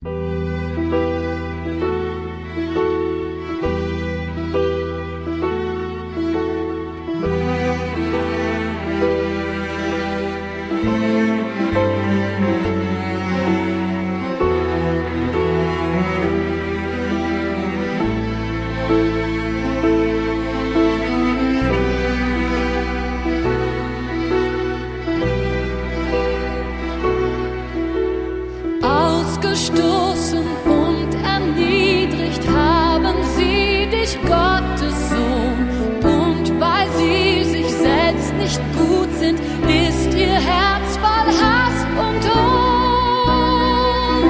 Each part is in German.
Ausgestoßen und erniedrigt haben sie dich, Gottes Sohn. Und weil sie sich selbst nicht gut sind, ist ihr Herz voll Hass und Hohn.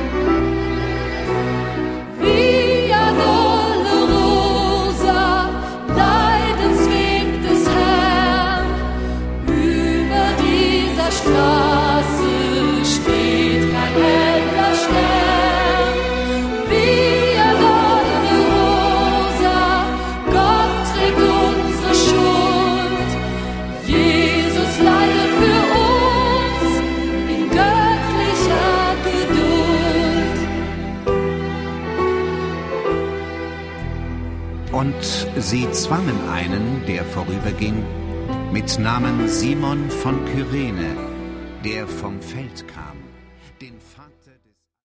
Via Dolorosa, Leidensweg des Herrn, über dieser Straße steht kein heller Stern. Via Dolorosa, Gott trägt unsere Schuld. Jesus leidet für uns in göttlicher Geduld. Und sie zwangen einen, der vorüberging, mit Namen Simon von Kyrene, der vom Feld kam.